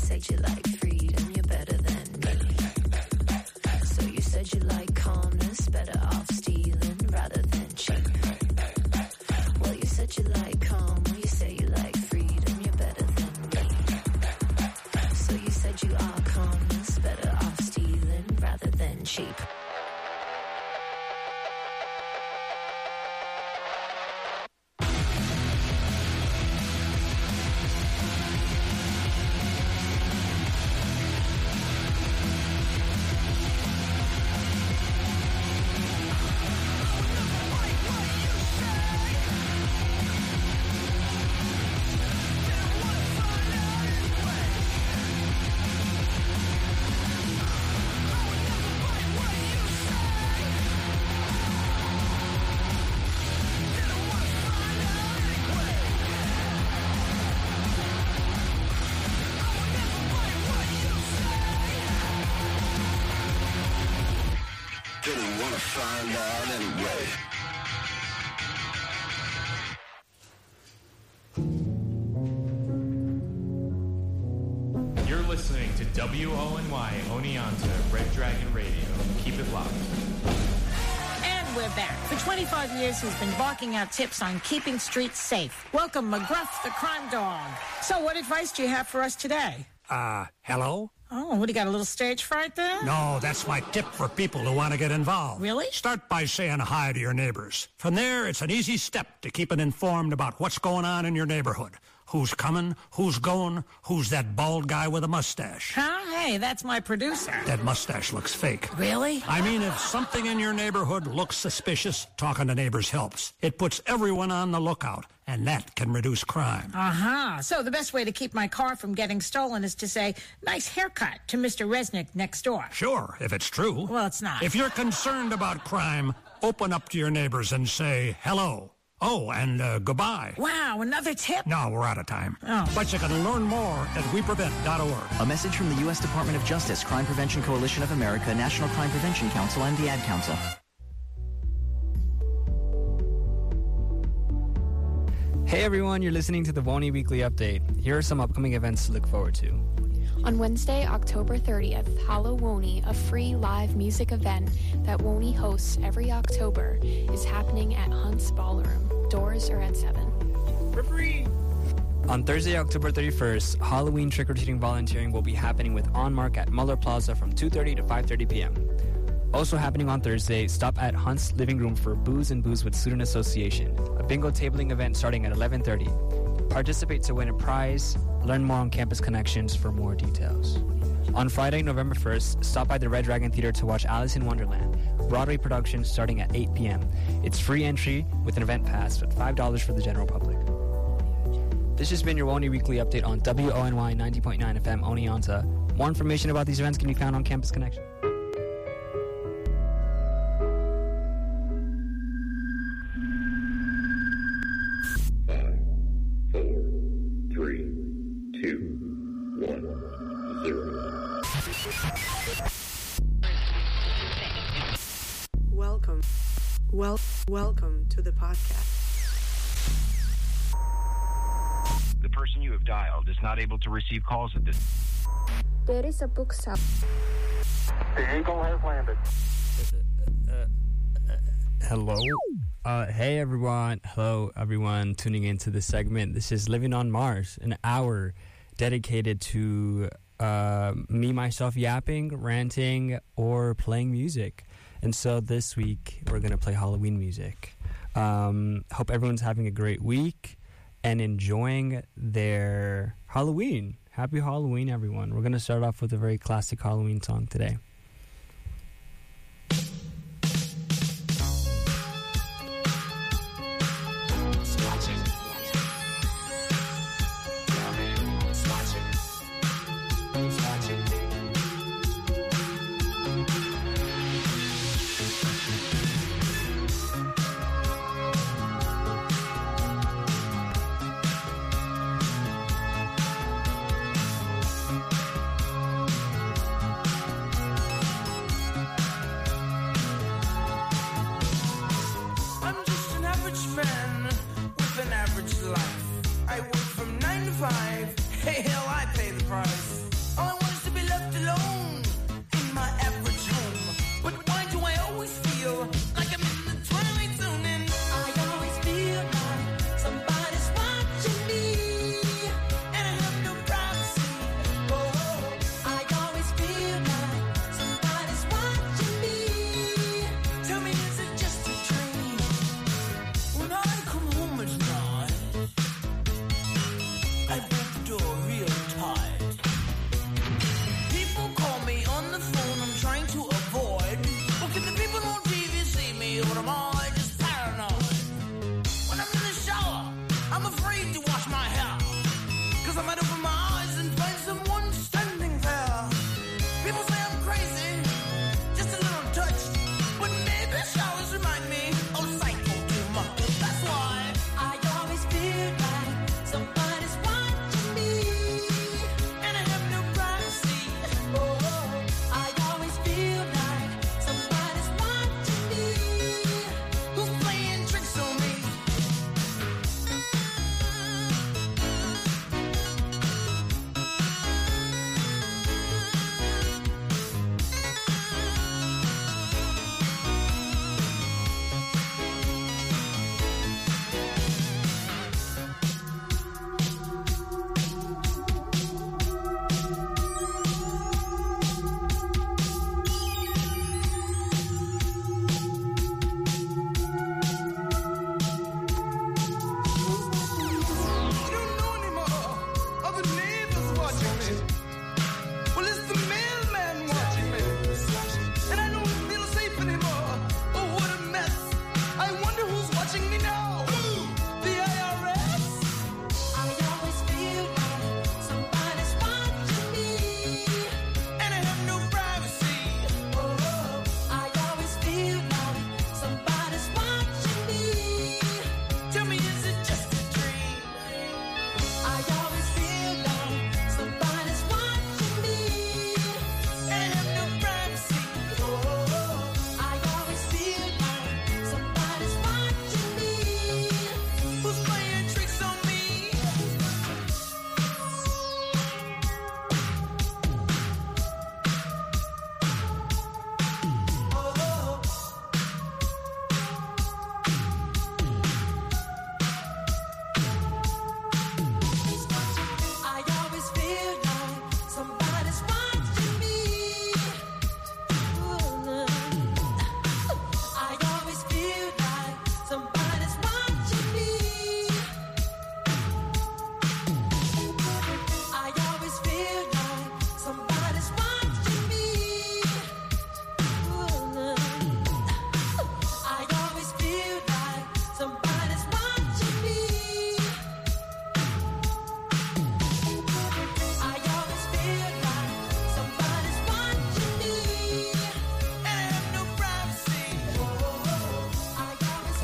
said you like freedom, you're better than me. So you said you like calmness, better off stealing rather than cheap. Well, you said you like calm, well, you say you like freedom, you're better than me. So you said you are calmness, better off stealing rather than cheap. Find out anyway. You're listening to WONY Oneonta Red Dragon Radio. Keep it locked. And we're back. For 25 years, he's been barking out tips on keeping streets safe. Welcome, McGruff the Crime Dog. So what advice do you have for us today? Hello? Oh, what, do you got a little stage fright there? No, that's my tip for people who want to get involved. Really? Start by saying hi to your neighbors. From there, it's an easy step to keeping informed about what's going on in your neighborhood. Who's coming, who's going, who's that bald guy with a mustache. Huh? Hey, that's my producer. That mustache looks fake. Really? I mean, if something in your neighborhood looks suspicious, talking to neighbors helps. It puts everyone on the lookout, and that can reduce crime. Uh-huh. So the best way to keep my car from getting stolen is to say, nice haircut to Mr. Resnick next door. Sure, if it's true. Well, it's not. If you're concerned about crime, open up to your neighbors and say hello. Oh, and goodbye. Wow, another tip? No, we're out of time. Oh. But you can learn more at weprevent.org. A message from the U.S. Department of Justice, Crime Prevention Coalition of America, National Crime Prevention Council, and the Ad Council. Hey everyone, you're listening to the WONY Weekly Update. Here are some upcoming events to look forward to. On Wednesday, October 30th, Hallowony, a free live music event that WONY hosts every October, is happening at Hunt's Ballroom. Doors are at 7. For free! On Thursday, October 31st, Halloween trick-or-treating volunteering will be happening with On Mark at Muller Plaza from 2:30 to 5:30 p.m. Also happening on Thursday, stop at Hunt's Living Room for Booze and Booze with Student Association, a bingo tabling event starting at 11:30. Participate to win a prize. Learn more on Campus Connections for more details. On Friday, November 1st, stop by the Red Dragon Theater to watch Alice in Wonderland, Broadway production starting at 8 p.m. It's free entry with an event pass, but $5 for the general public. This has been your WONY Weekly Update on WONY 90.9 FM Oneonta. More information about these events can be found on Campus Connection. Welcome to the podcast. The person you have dialed is not able to receive calls at this. There is a book shop. The Eagle has landed. Hello? Hey everyone. Hello everyone tuning into this segment. This is Living on Mars, an hour dedicated to me, myself yapping, ranting, or playing music. And so this week, we're going to play Halloween music. Hope everyone's having a great week and enjoying their Halloween. Happy Halloween, everyone. We're going to start off with a very classic Halloween song today. Hey, hell, I pay the price.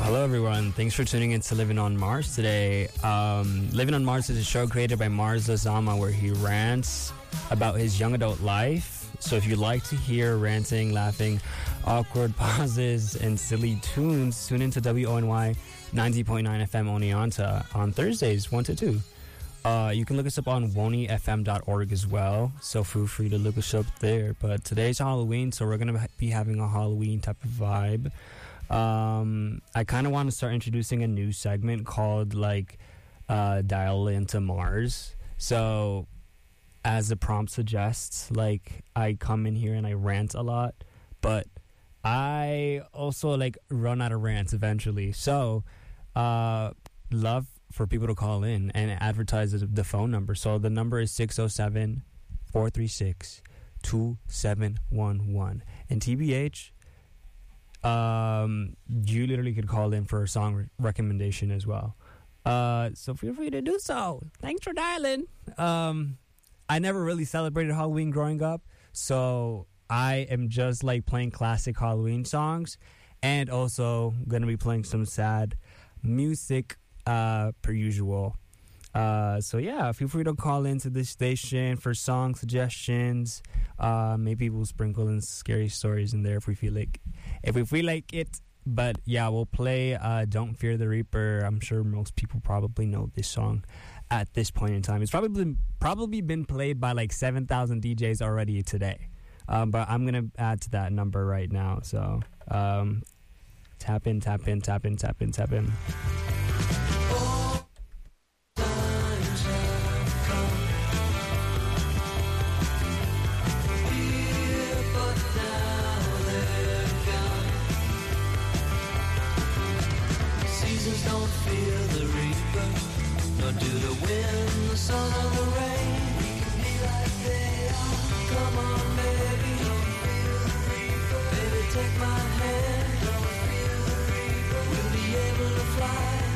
Hello, everyone. Thanks for tuning in to Living on Mars today. Living on Mars is a show created by Mars Lazama where he rants about his young adult life. So if you like to hear ranting, laughing, awkward pauses, and silly tunes, tune into WONY 90.9 FM Oneonta on Thursdays, 1 to 2. You can look us up on wonyfm.org as well, so feel free to look us up there. But today's Halloween, so we're going to be having a Halloween type of vibe. I kind of want to start introducing a new segment called Dial Into Mars. So as the prompt suggests, I come in here and I rant a lot, but I also run out of rants eventually. So love for people to call in and advertise the phone number. So the number is 607-436-2711. And TBH, you literally could call in for a song recommendation as well. So feel free to do so. Thanks for dialing. I never really celebrated Halloween growing up, so I am just playing classic Halloween songs, and also gonna be playing some sad music per usual. So yeah, feel free to call into this station for song suggestions. Maybe we'll sprinkle in scary stories in there if we feel like it. But yeah, we'll play Don't Fear the Reaper. I'm sure most people probably know this song at this point in time. It's probably been played by 7,000 DJs already today. But I'm gonna add to that number right now. So tap in. Don't fear the reaper, nor do the wind, the sun, or the rain. We can be like they are. Come on, baby, don't fear the reaper. Baby, take my hand, don't fear the reaper. We'll be able to fly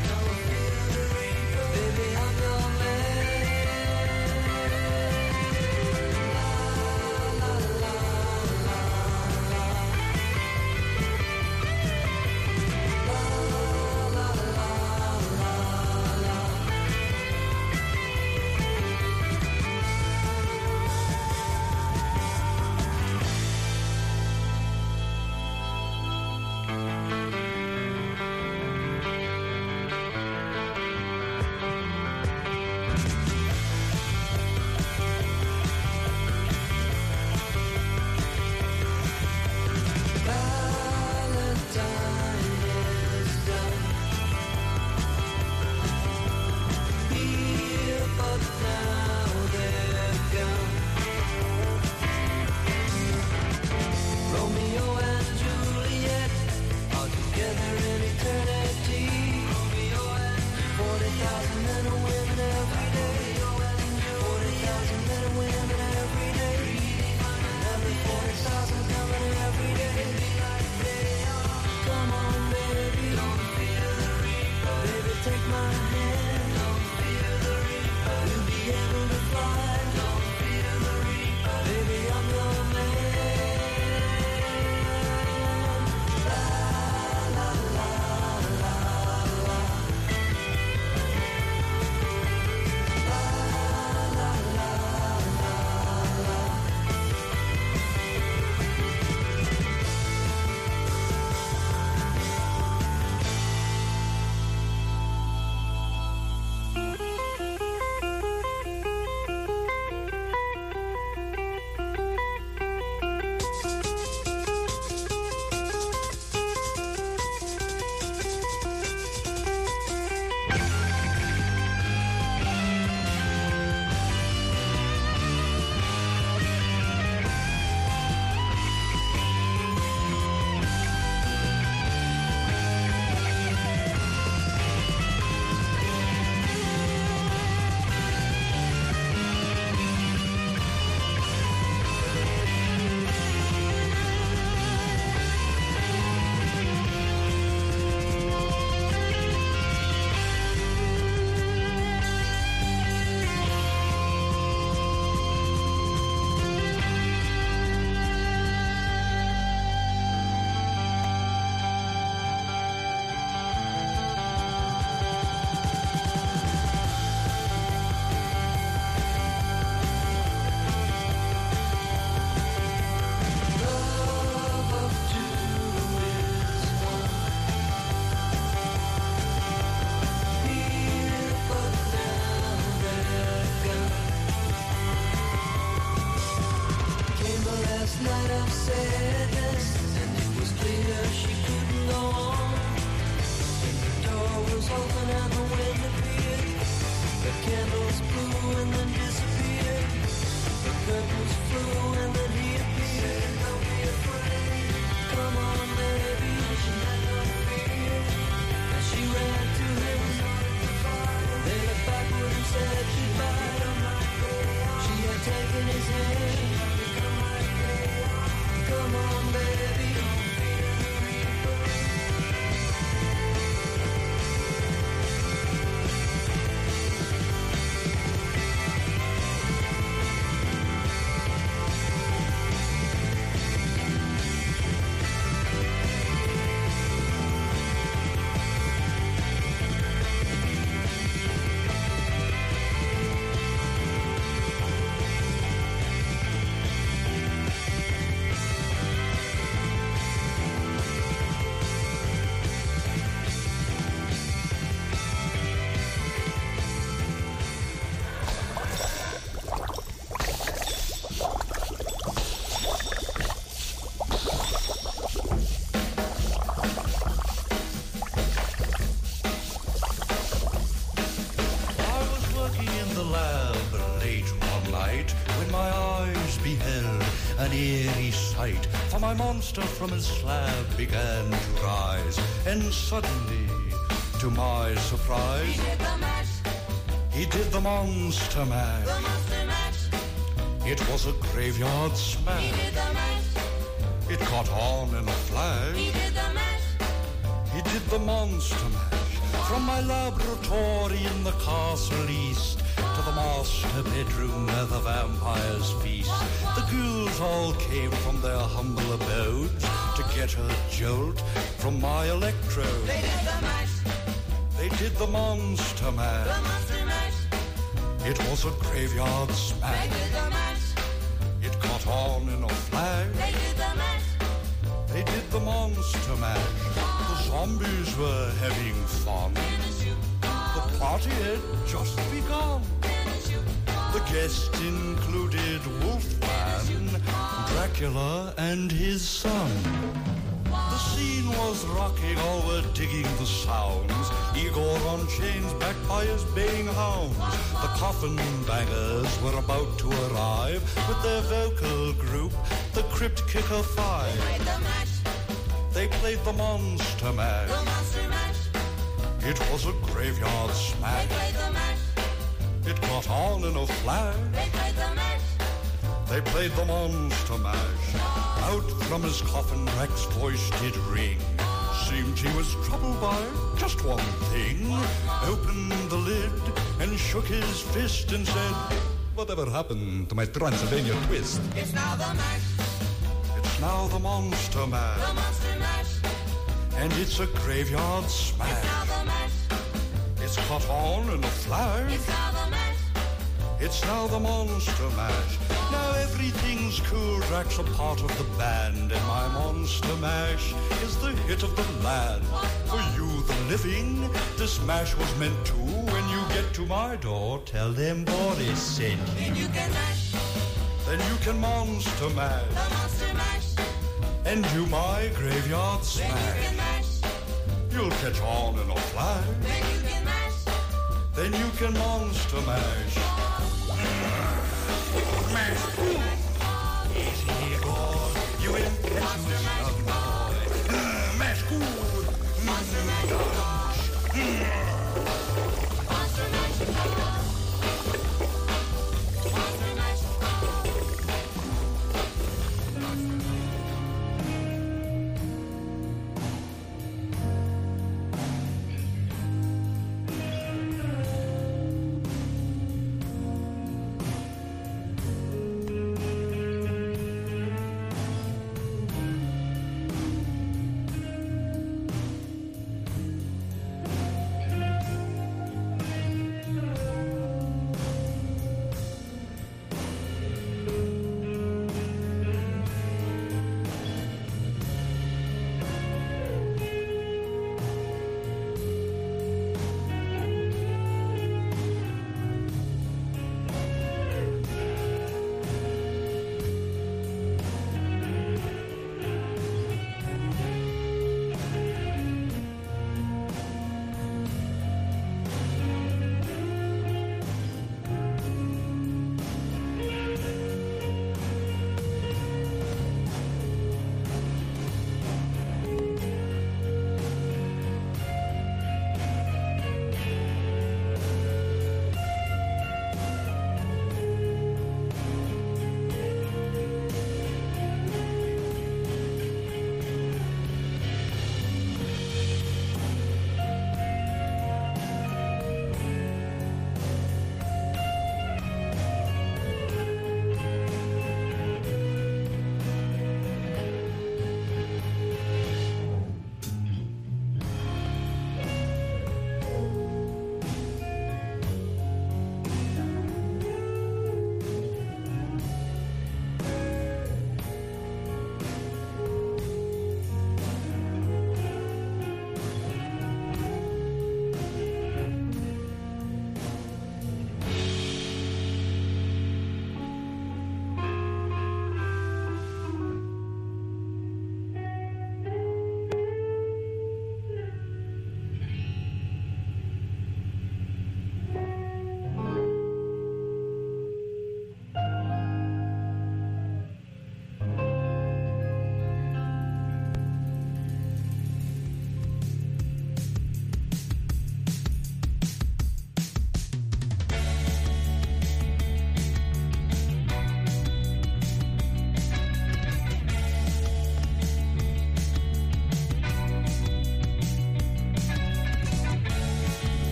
curtains flew and then he appeared. Don't be afraid. Come on, baby. She had no fear. As she ran to him, they looked backward and said goodbye. She had taken his hand. Come on, baby. For my monster from his slab began to rise, and suddenly, to my surprise, He did the mash. He did the monster mash. The monster mash. It was a graveyard smash. He did the mash. It caught on in a flash. He did the mash. He did the monster mash. From my laboratory in the castle east to the master bedroom where the vampires feast. The ghouls all came from their humble abodes to get a jolt from my electrode. They did the mash. They did the monster mash. The monster mash. It was a graveyard They smash. did the mash. It caught on in a flash. They did the mash. They did the monster mash. The zombies were having fun. The party had just begun. The guests included Wolfman, Dracula, and his son. The scene was rocking, all were digging the sounds. Igor on chains, backed by his baying hounds. The coffin bangers were about to arrive with their vocal group, the Crypt Kicker Five. They played the mash. They played the monster mash. The monster mash. It was a graveyard They smash. played the mash. It caught on in a flash. They played the mash. They played the monster mash. Out from his coffin, Rex's voice did ring. Seemed he was troubled by just one thing. Opened the lid and shook his fist and said, "Whatever happened to my Transylvania twist?" It's now the mash. It's now the monster mash. The monster mash. And it's a graveyard It's smash. now the mash. It's caught on in a flash. It's now the mash. It's now the monster mash. Now everything's cool. Drax a part of the band, and my monster mash is the hit of the land. For you, the living, this mash was meant to. When you get to my door, tell them Boris sent you. Then you can mash. Then you can monster mash The monster mash. and do my graveyard Then you smash. can mash. You'll catch on in a flash. Then you can mash. Then you can monster mash. Mash. Easy, Igor. You impetuous young boy. Mash good. Monster mash. Monster mash. Monster mash.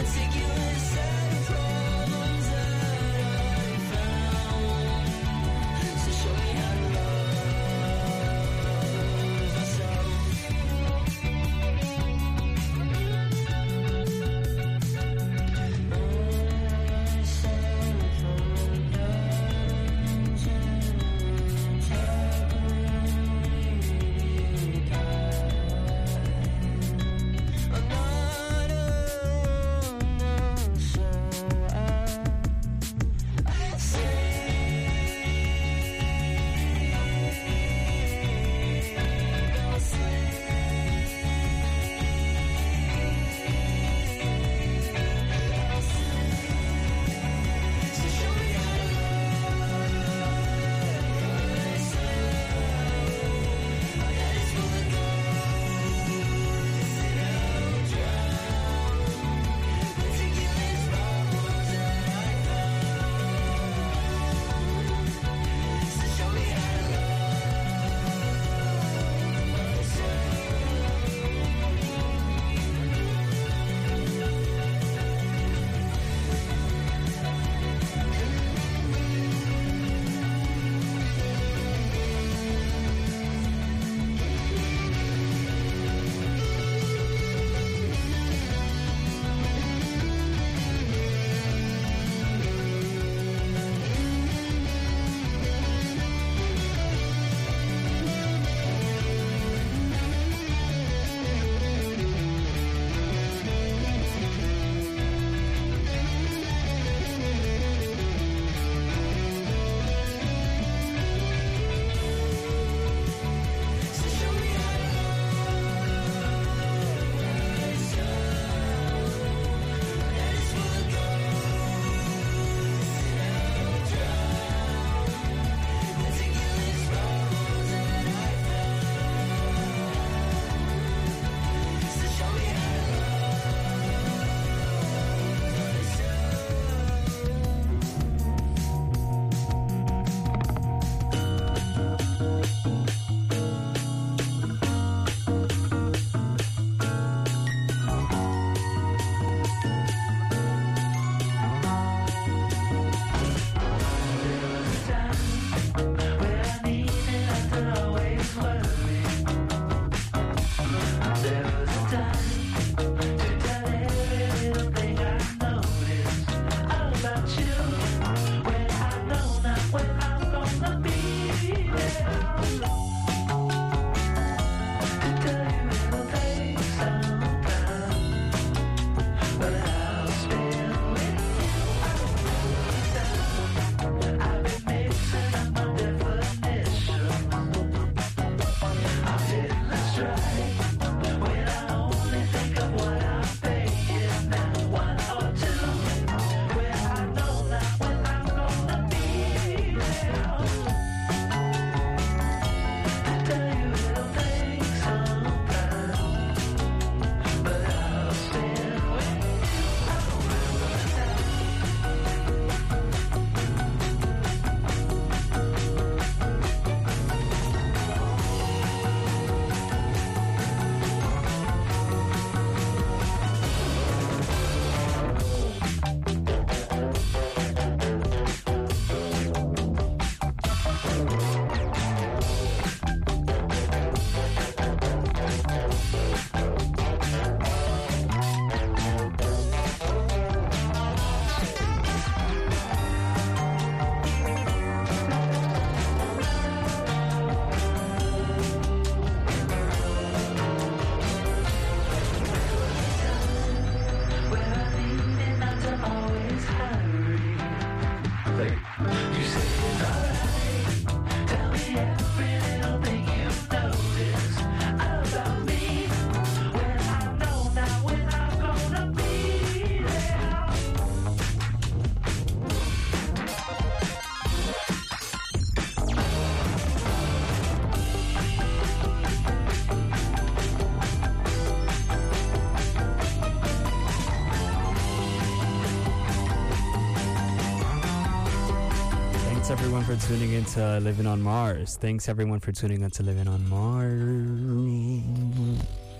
Thanks everyone for tuning in to Living on Mars. Thanks everyone for tuning in to Living on Mars.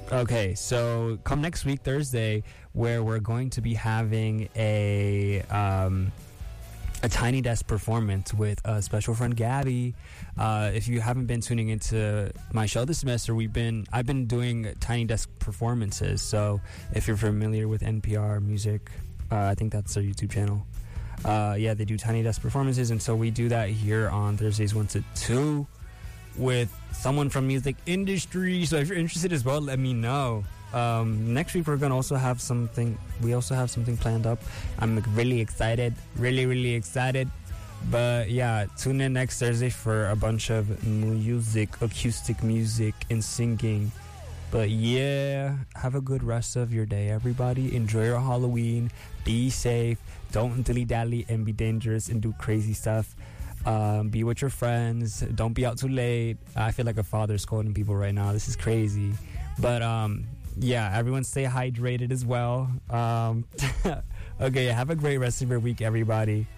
Okay, so come next week, Thursday, where we're going to be having a Tiny Desk performance with a special friend, Gabby. If you haven't been tuning into my show this semester, I've been doing Tiny Desk performances. So if you're familiar with NPR Music, I think that's their YouTube channel. They do Tiny Desk performances, and so we do that here on Thursdays 1 to 2 with someone from music industry. So if you're interested as well, let me know. Next week we're gonna also have something. We also have something planned up. I'm really excited, really excited. But yeah, tune in next Thursday for a bunch of music, acoustic music, and singing. But yeah, have a good rest of your day, everybody. Enjoy your Halloween. Be safe. Don't dilly-dally and be dangerous and do crazy stuff. Be with your friends. Don't be out too late. I feel like a father scolding people right now. This is crazy. But yeah, everyone stay hydrated as well. Okay, have a great rest of your week, everybody.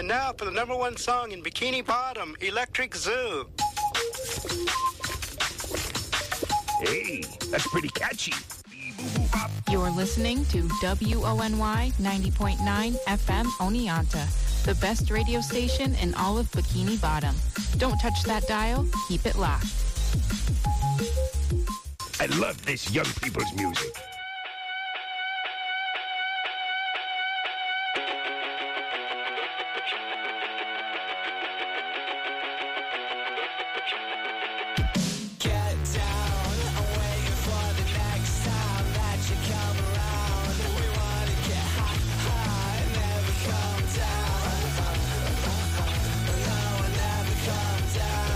now for the #1 song in Bikini Bottom, Electric Zoo. Hey, that's pretty catchy. You're listening to WONY 90.9 FM Oneonta, the best radio station in all of Bikini Bottom. Don't touch that dial. Keep it locked. I love this young people's music.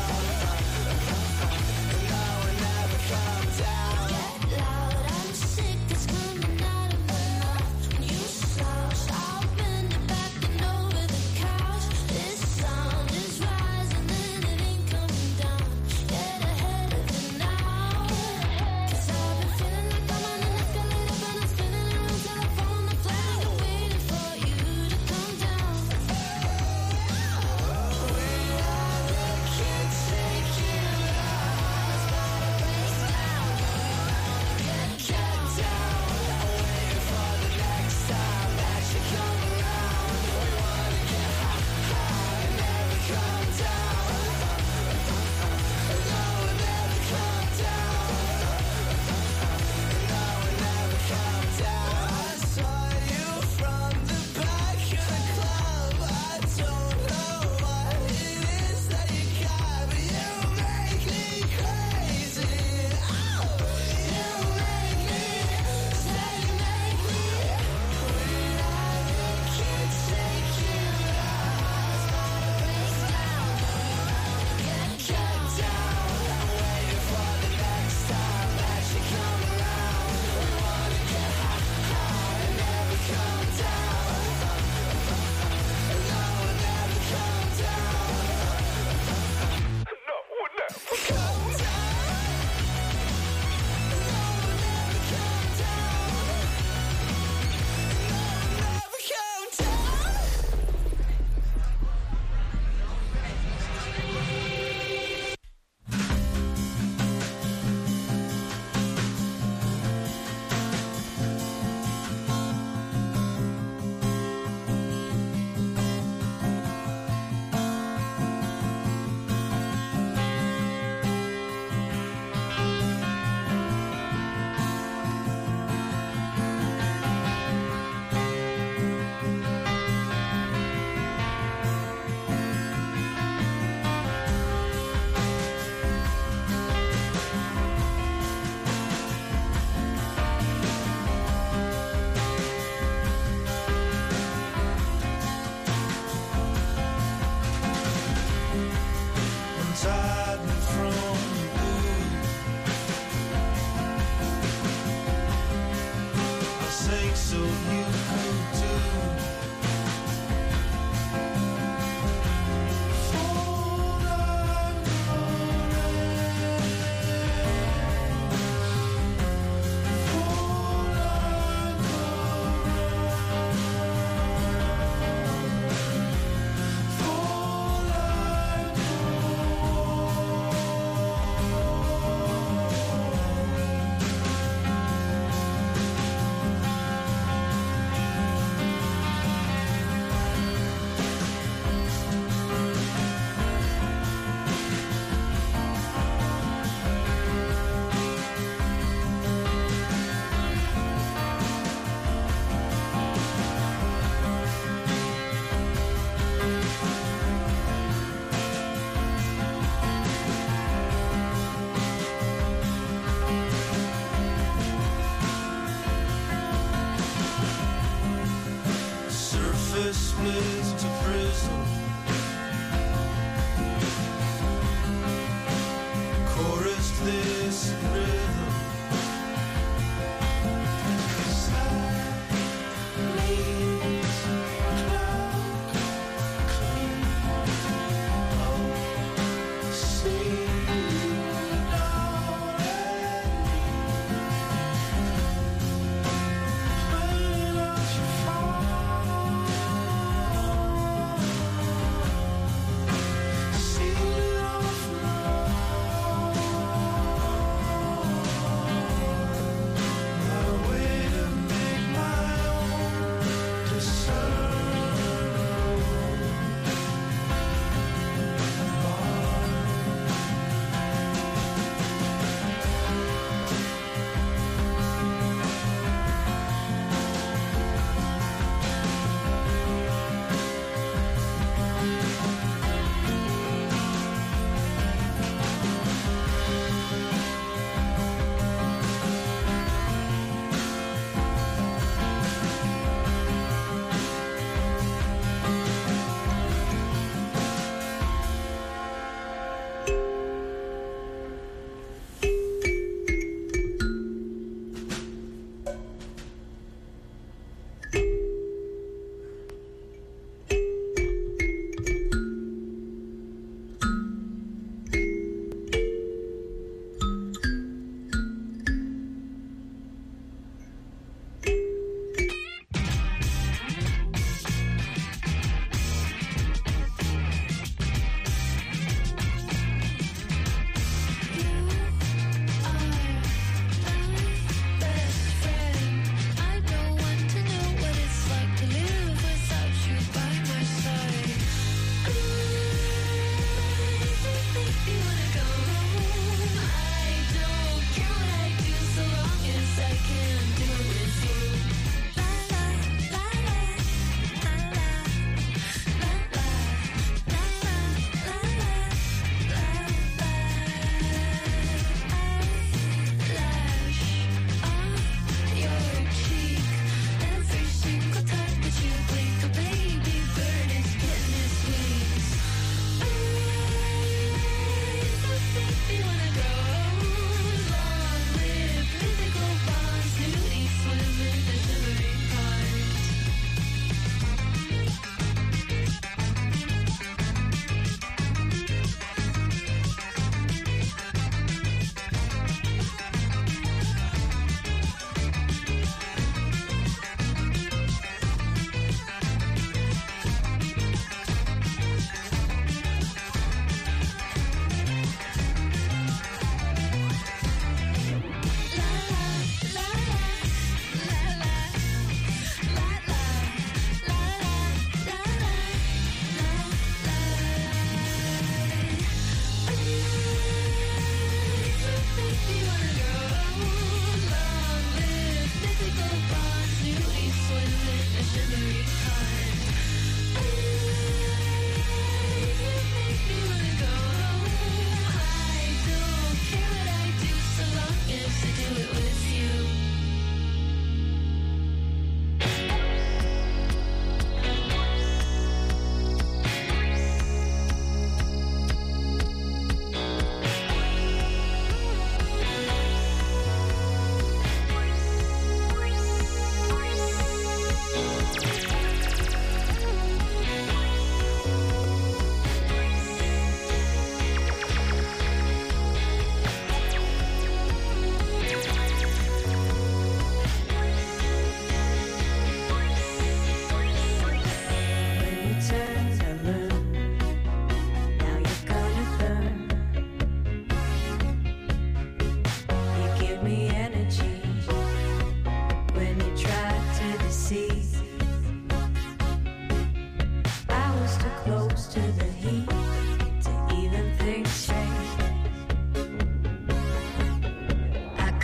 Get loud and sing.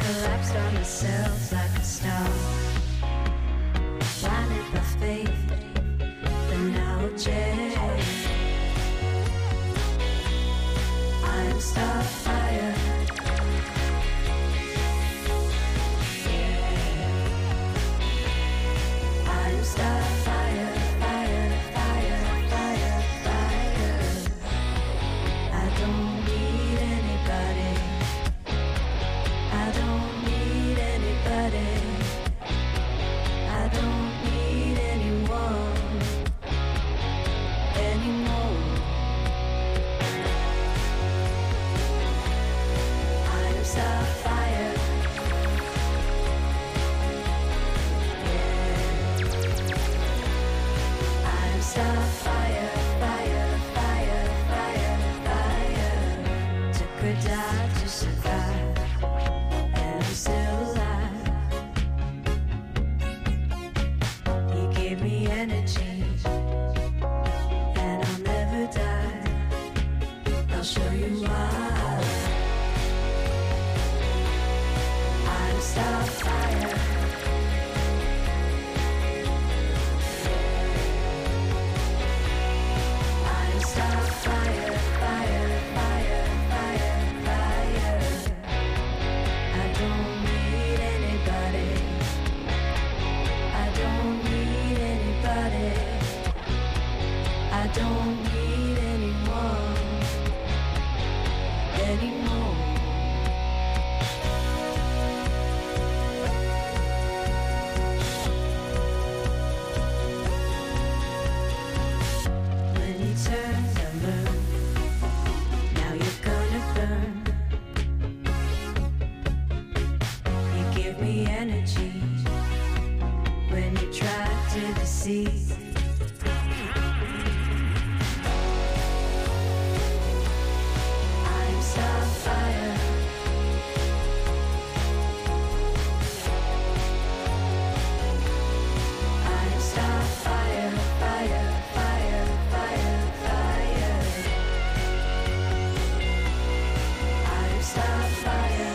collapsed on ourselves like a star, blinded by faith, but now change. I'm starfire. I'm starfire, fire, fire, fire, fire. I don't need anybody. I don't need anybody. I don't need anyone anymore. I'm starfire. I'm starfire, fire, fire, fire, fire. Took a dive to survive, and I'm still alive. You gave me energy, and I'll never die. I'll show you why. I'm starfire. I'm starfire, fire, fire, fire, fire. I don't need anybody. I don't need anybody. I don't need anyone anymore. When you turned, I learned. Now you're gonna burn. You give me energy when you try to deceive. I'm starfire. I'm starfire, fire, fire, fire, fire. I'm starfire.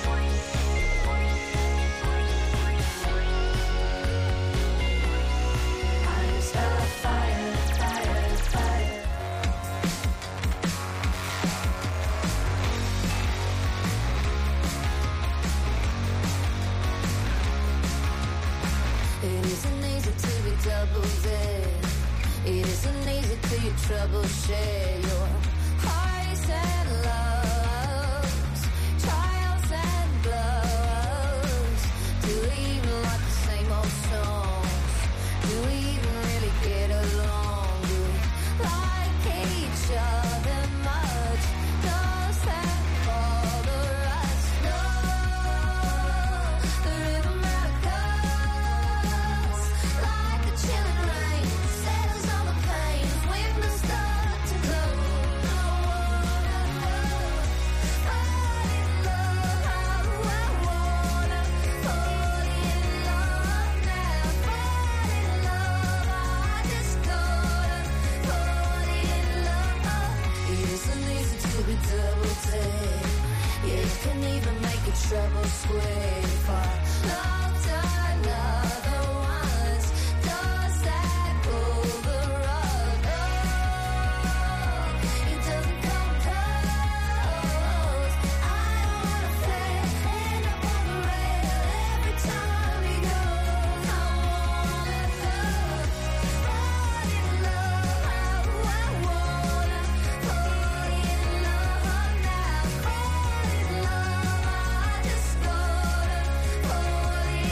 I'm starfire, fire, fire. It isn't easy to be double dead. It isn't easy to your trouble share your highs and lows, trials and blows. Do we even like the same old songs? Do we even really get along? Do we like each other much? Does that bother us? No, the rhythm echoes like a chilling rain, settles on the pain. Windows start to close. Trouble square far loved another once. Does that pull the rug? Oh, it doesn't come close. I don't wanna play, end up on the rail every time he goes. I wanna go, fall in love how I wanna, fall in love now, fall in love. I just gotta fall in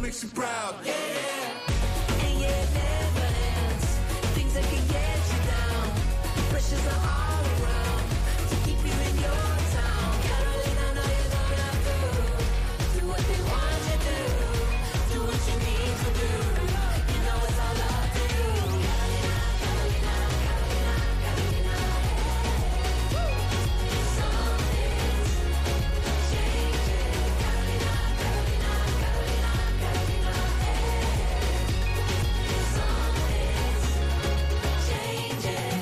makes you proud. Yeah, yeah. And yeah, it never ends. Things that can get you down. Pressures are all around to keep you in your town. Carolina, know you don't have to do what they want you to do. Do what you need to do. You know it's all up to you. Carolina, Carolina, Carolina, Carolina. Something's changing. Carolina, Carolina, Carolina, Carolina. Something's changing.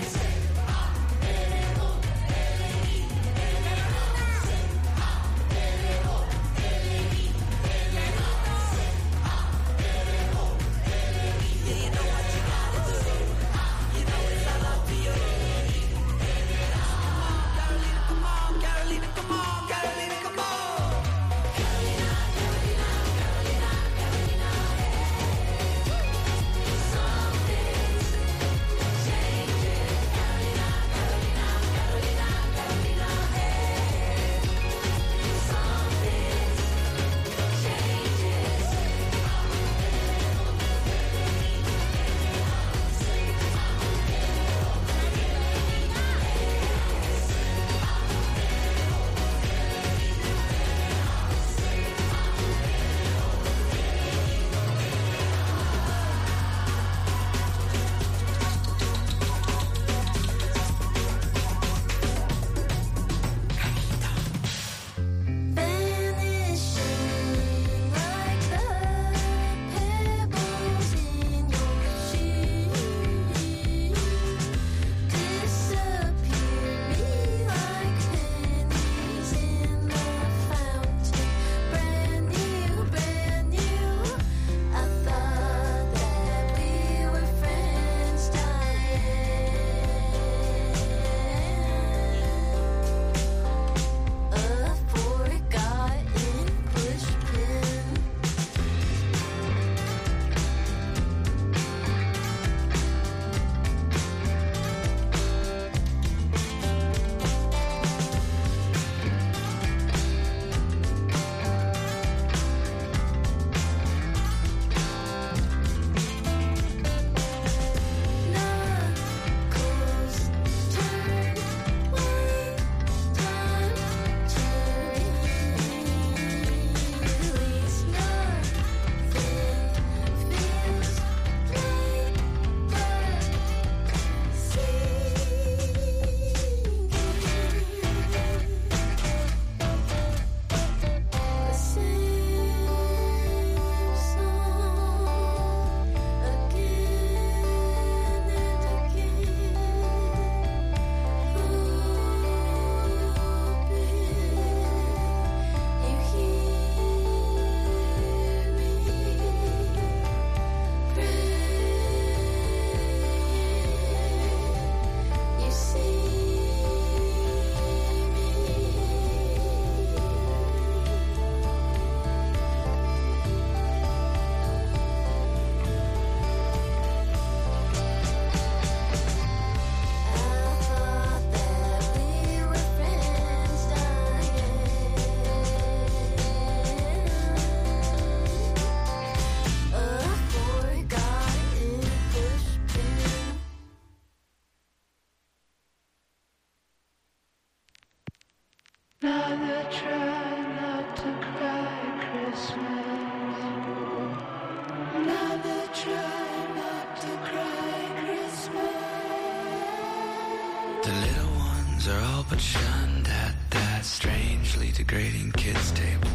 The little ones are all but shunned at that strangely degrading kids' table.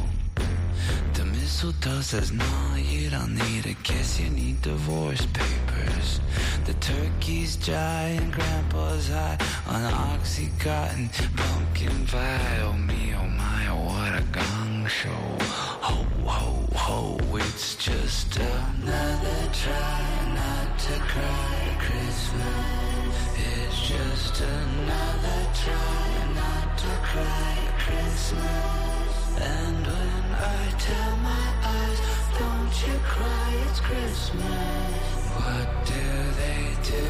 The mistletoe says, no, you don't need a kiss, you need divorce papers. The turkey's dry and grandpa's high on Oxycontin pumpkin pie. Oh me, oh my, oh what a gong show. Ho, ho, ho, it's just another try not to cry Christmas. It's just another try not to cry Christmas. And when I tell my eyes, don't you cry, it's Christmas. What do they do?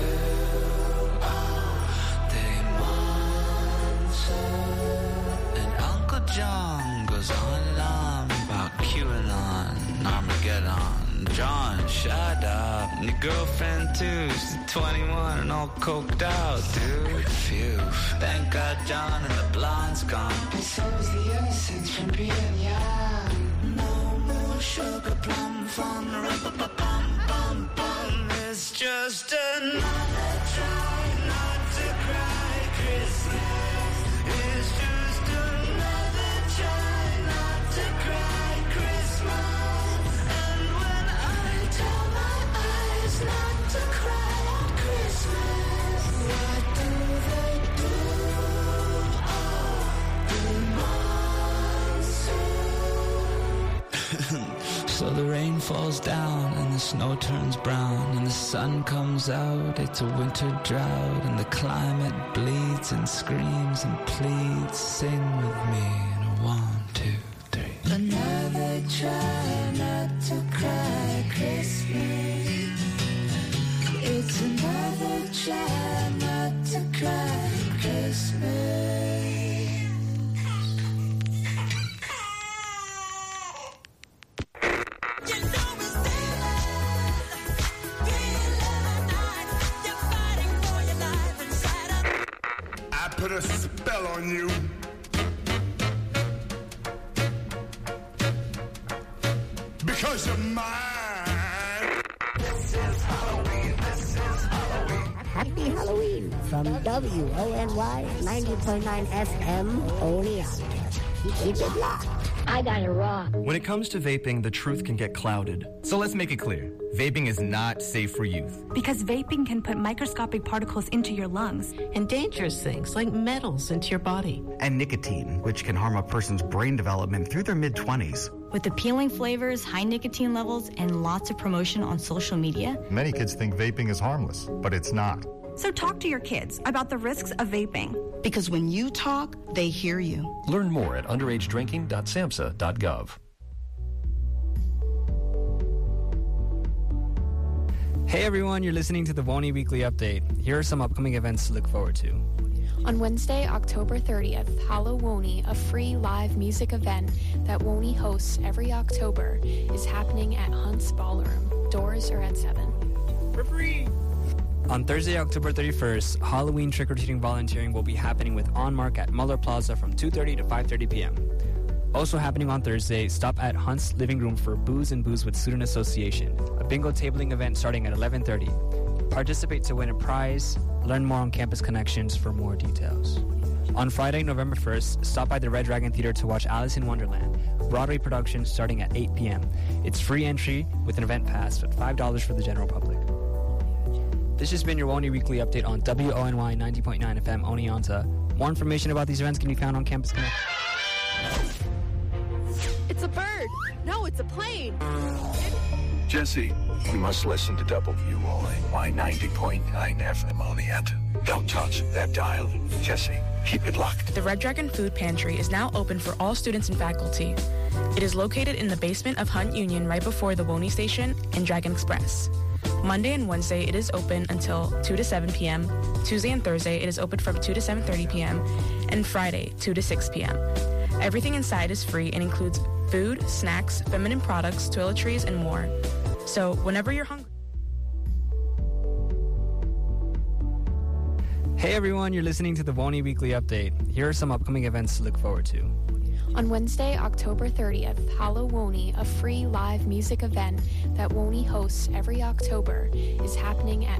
Oh, they monster. And Uncle John goes on and on about QAnon, Armageddon. get on. John, shut up. And your girlfriend too, she's 21 and all coked out, dude. Phew. Thank God John and the blonde's gone. And so is the innocence from being young. No more sugar plum fun. Rum-pa-pa-bum-bum-bum. It's just another try not to cry Christmas. It's just another try not to cry Christmas. And when I tell my eyes not to cry on Christmas, what do they do? Oh, so the rain falls down and the snow turns brown and the sun comes out, it's a winter drought and the climate bleeds and screams and pleads. Sing with me in a 1, 2, 3. Another try not to cry Christmas. It's another try not to cry Christmas. I put a spell on you. Because you're mine. This is Halloween. This is Halloween. Happy Halloween from WONY 90.9 FM Oneonta. Keep it locked. I got it wrong. When it comes to vaping, the truth can get clouded. So let's make it clear. Vaping is not safe for youth. Because vaping can put microscopic particles into your lungs. And dangerous things like metals into your body. And nicotine, which can harm a person's brain development through their mid-20s. With appealing flavors, high nicotine levels, and lots of promotion on social media. Many kids think vaping is harmless, but it's not. So talk to your kids about the risks of vaping. Because when you talk, they hear you. Learn more at underagedrinking.samhsa.gov. Hey everyone, you're listening to the WONY Weekly Update. Here are some upcoming events to look forward to. On Wednesday, October 30th, Halloween, a free live music event that WONY hosts every October, is happening at Hunt's Ballroom. Doors are at 7. For free! On Thursday, October 31st, Halloween trick-or-treating volunteering will be happening with On Mark at Muller Plaza from 2:30 to 5:30 p.m. Also happening on Thursday, stop at Hunt's Living Room for Booze and Booze with Student Association, a bingo tabling event starting at 11:30. Participate to win a prize. Learn more on Campus Connections for more details. On Friday, November 1st, stop by the Red Dragon Theater to watch Alice in Wonderland, Broadway production starting at 8 p.m. It's free entry with an event pass, but $5 for the general public. This has been your WONY Weekly Update on WONY 90.9 FM Oneonta. More information about these events can be found on Campus Connect. It's a bird. No, it's a plane. Jesse, you must listen to WONY 90.9 FM Oneonta. Don't touch that dial. Jesse, keep it locked. The Red Dragon Food Pantry is now open for all students and faculty. It is located in the basement of Hunt Union right before the WONY Station and Dragon Express. Monday and Wednesday, it is open until 2 to 7 p.m. Tuesday and Thursday, it is open from 2 to 7:30 p.m. And Friday, 2 to 6 p.m. Everything inside is free and includes food, snacks, feminine products, toiletries, and more. So whenever you're hungry... Hey everyone, you're listening to the WONY Weekly Update. Here are some upcoming events to look forward to. On Wednesday, October 30th, Halloween, a free live music event that WONY hosts every October, is happening at